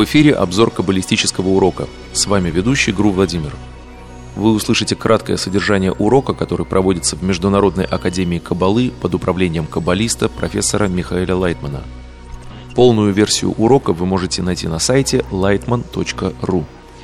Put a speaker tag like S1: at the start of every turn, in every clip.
S1: эфире обзор каббалистического урока. С вами ведущий ГРУ Владимир. Вы услышите краткое содержание урока, который проводится в Международной академии Каббалы под управлением каббалиста профессора Михаэля Лайтмана. Полную версию урока вы можете найти на сайте lightman.ru.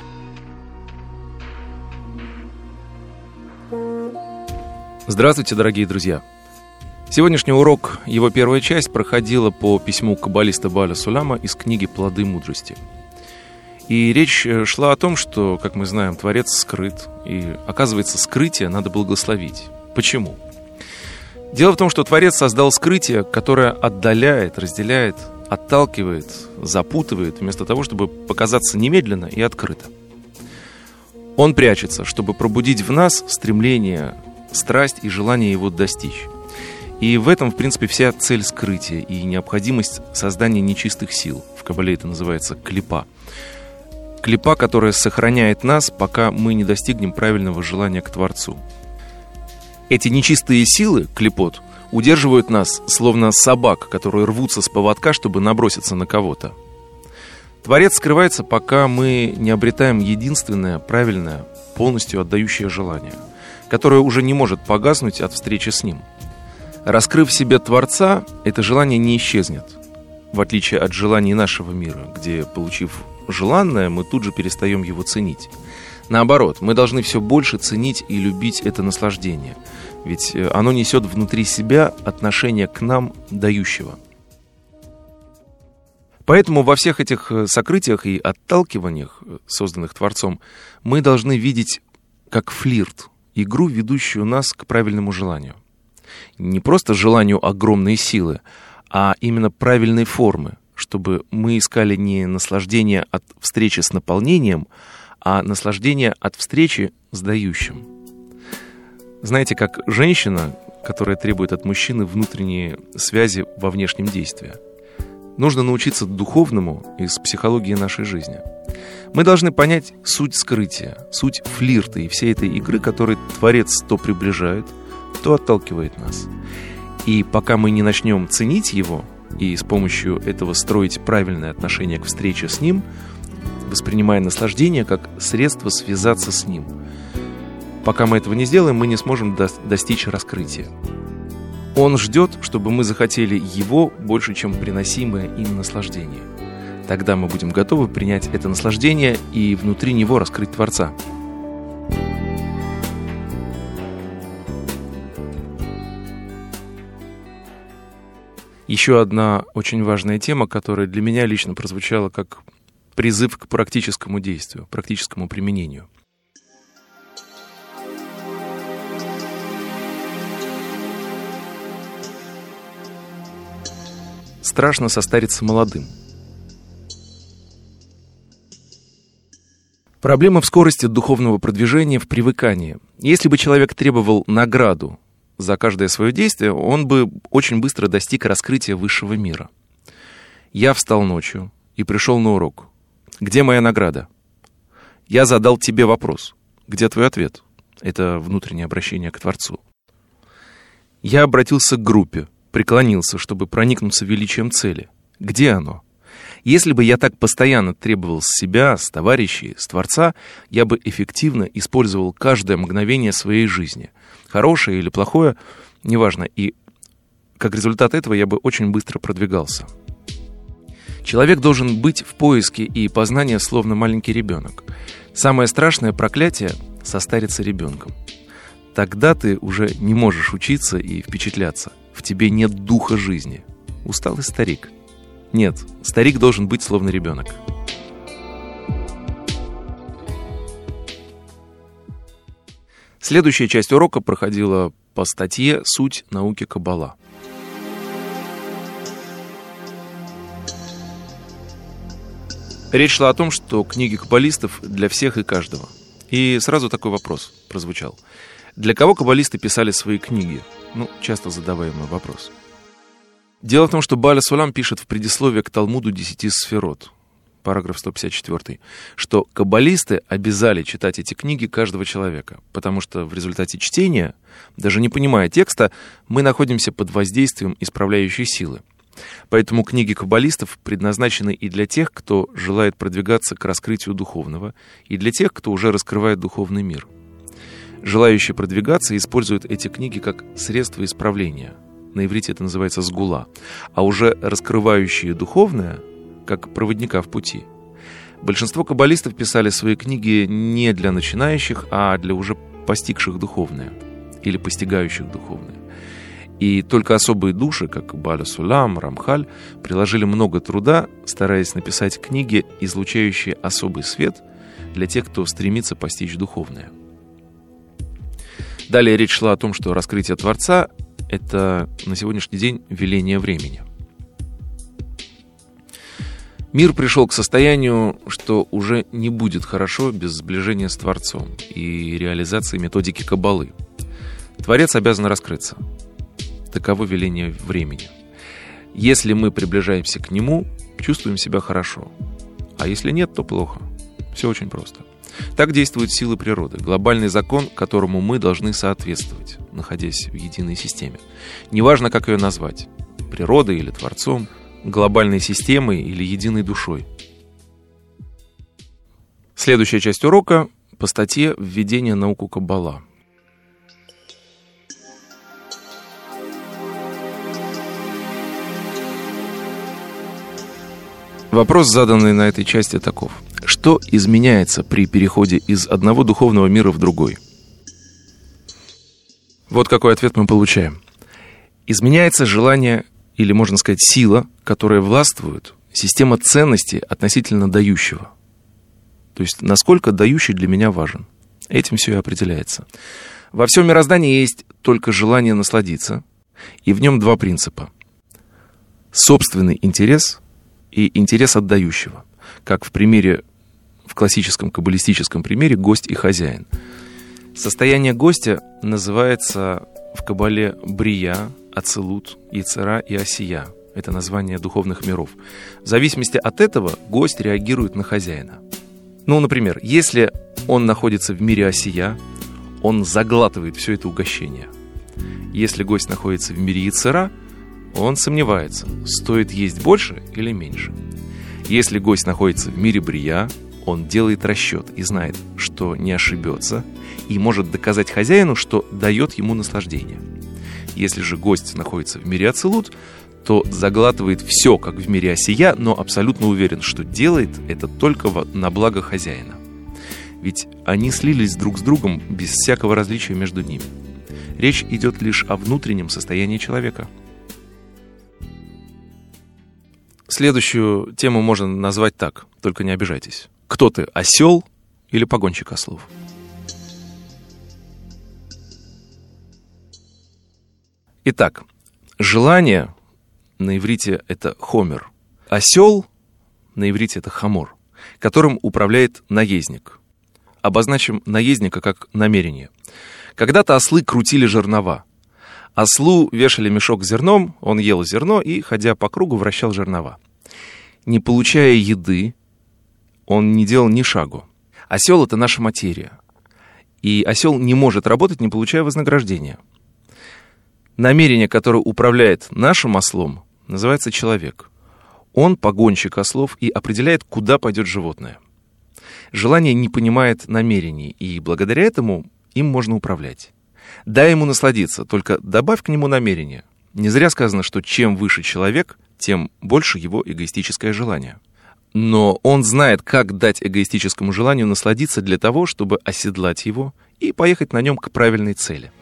S1: Здравствуйте, дорогие друзья! Сегодняшний урок, его первая часть, проходила по письму каббалиста Бааля Сулама из книги «Плоды мудрости». И речь шла о том, что, как мы знаем, Творец скрыт, и, оказывается, скрытие надо благословить. Почему? Дело в том, что Творец создал скрытие, которое отдаляет, разделяет, отталкивает, запутывает, вместо того, чтобы показаться немедленно и открыто. Он прячется, чтобы пробудить в нас стремление, страсть и желание его достичь. И в этом, в принципе, вся цель скрытия и необходимость создания нечистых сил. В Каббале это называется клипа. Клипа, которая сохраняет нас, пока мы не достигнем правильного желания к Творцу. Эти нечистые силы, клипот, удерживают нас, словно собак, которые рвутся с поводка, чтобы наброситься на кого-то. Творец скрывается, пока мы не обретаем единственное, правильное, полностью отдающее желание, которое уже не может погаснуть от встречи с Ним. Раскрыв в себе Творца, это желание не исчезнет, в отличие от желаний нашего мира, где, получив желанное, мы тут же перестаем его ценить. Наоборот, мы должны все больше ценить и любить это наслаждение, ведь оно несет внутри себя отношение к нам, дающего. Поэтому во всех этих сокрытиях и отталкиваниях, созданных Творцом, мы должны видеть как флирт, игру, ведущую нас к правильному желанию. Не просто желанию огромной силы, а именно правильной формы, чтобы мы искали не наслаждение от встречи с наполнением, а наслаждение от встречи с дающим. Знаете, как женщина, которая требует от мужчины внутренней связи во внешнем действии. Нужно научиться духовному из психологии нашей жизни. Мы должны понять суть скрытия, суть флирта и всей этой игры, которой Творец то приближает, то отталкивает нас. И пока мы не начнем ценить его и с помощью этого строить правильное отношение к встрече с ним, воспринимая наслаждение как средство связаться с ним, пока мы этого не сделаем, мы не сможем достичь раскрытия. Он ждет, чтобы мы захотели его больше, чем приносимое им наслаждение. Тогда мы будем готовы принять это наслаждение и внутри него раскрыть Творца. Еще одна очень важная тема, которая для меня лично прозвучала как призыв к практическому действию, практическому применению. Страшно состариться молодым. Проблема в скорости духовного продвижения, в привыкании. Если бы человек требовал награду за каждое свое действие, он бы очень быстро достиг раскрытия высшего мира. Я встал ночью и пришел на урок. Где моя награда? Я задал тебе вопрос. Где твой ответ? Это внутреннее обращение к Творцу. Я обратился к группе, преклонился, чтобы проникнуться величием цели. Где оно? Если бы я так постоянно требовал с себя, с товарищей, с Творца, я бы эффективно использовал каждое мгновение своей жизни. Хорошее или плохое, неважно. И как результат этого я бы очень быстро продвигался. Человек должен быть в поиске и познании, словно маленький ребенок. Самое страшное проклятие — состариться ребенком. Тогда ты уже не можешь учиться и впечатляться. В тебе нет духа жизни. Усталый старик. Нет, старик должен быть словно ребенок. Следующая часть урока проходила по статье «Суть науки Каббала». Речь шла о том, что книги каббалистов для всех и каждого. И сразу такой вопрос прозвучал. Для кого каббалисты писали свои книги? Часто задаваемый вопрос. Дело в том, что Бааль Сулам пишет в предисловии к Талмуду 10 сферот, параграф 154, что каббалисты обязали читать эти книги каждого человека, потому что в результате чтения, даже не понимая текста, мы находимся под воздействием исправляющей силы. Поэтому книги каббалистов предназначены и для тех, кто желает продвигаться к раскрытию духовного, и для тех, кто уже раскрывает духовный мир. Желающие продвигаться используют эти книги как средство исправления. На иврите это называется сгула. А уже раскрывающие духовное, как проводника в пути. Большинство каббалистов писали свои книги не для начинающих, а для уже постигших духовное или постигающих духовное. И только особые души, как Бааля Сулам, Рамхаль, приложили много труда, стараясь написать книги, излучающие особый свет для тех, кто стремится постичь духовное. Далее речь шла о том, что раскрытие Творца — это на сегодняшний день веление времени. Мир пришел к состоянию, что уже не будет хорошо без сближения с Творцом и реализации методики Каббалы. Творец обязан раскрыться. Таково веление времени. Если мы приближаемся к Нему, чувствуем себя хорошо. А если нет, то плохо. Все очень просто. Так действуют силы природы, глобальный закон, которому мы должны соответствовать, находясь в единой системе. Неважно, как ее назвать – природой или Творцом, глобальной системой или единой душой. Следующая часть урока по статье «Введение в науку Каббала». Вопрос, заданный на этой части, таков. Что изменяется при переходе из одного духовного мира в другой? Вот какой ответ мы получаем. Изменяется желание, или, можно сказать, сила, которая властвует, система ценностей относительно дающего. То есть, насколько дающий для меня важен. Этим все и определяется. Во всем мироздании есть только желание насладиться, и в нем два принципа. Собственный интерес и интерес отдающего. Как в классическом каббалистическом примере гость и хозяин. Состояние гостя называется в Каббале брия, ацилут, яцера и осия. Это название духовных миров. В зависимости от этого гость реагирует на хозяина. Например, если он находится в мире осия, он заглатывает все это угощение. Если гость находится в мире яцера, он сомневается, стоит есть больше или меньше. Если гость находится в мире брия, он делает расчет и знает, что не ошибется, и может доказать хозяину, что дает ему наслаждение. Если же гость находится в мире ацилут, то заглатывает все, как в мире осия, но абсолютно уверен, что делает это только на благо хозяина. Ведь они слились друг с другом без всякого различия между ними. Речь идет лишь о внутреннем состоянии человека. Следующую тему можно назвать так, только не обижайтесь. Кто ты, осел или погонщик ослов? Итак, желание на иврите это хомер. Осел на иврите это хамор, которым управляет наездник. Обозначим наездника как намерение. Когда-то ослы крутили жернова. Ослу вешали мешок с зерном, он ел зерно и, ходя по кругу, вращал жернова. Не получая еды, он не делал ни шагу. Осел — это наша материя. И осел не может работать, не получая вознаграждения. Намерение, которое управляет нашим ослом, называется человек. Он погонщик ослов и определяет, куда пойдет животное. Желание не понимает намерений, и благодаря этому им можно управлять. Дай ему насладиться, только добавь к нему намерение. Не зря сказано, что чем выше человек, тем больше его эгоистическое желание. Но он знает, как дать эгоистическому желанию насладиться для того, чтобы оседлать его и поехать на нем к правильной цели.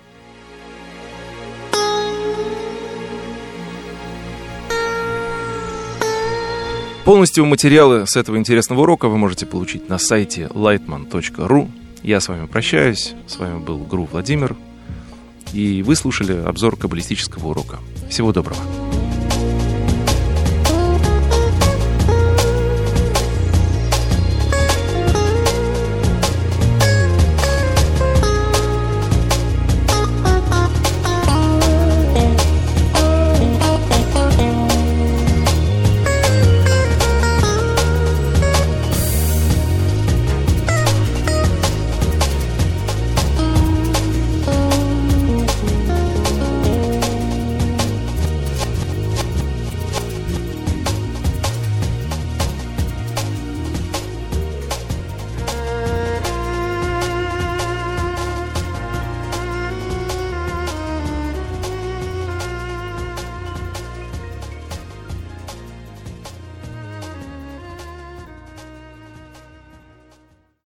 S1: Полностью материалы с этого интересного урока вы можете получить на сайте lightman.ru. Я с вами прощаюсь. С вами был ГРУ Владимир. И вы слушали обзор каббалистического урока. Всего доброго.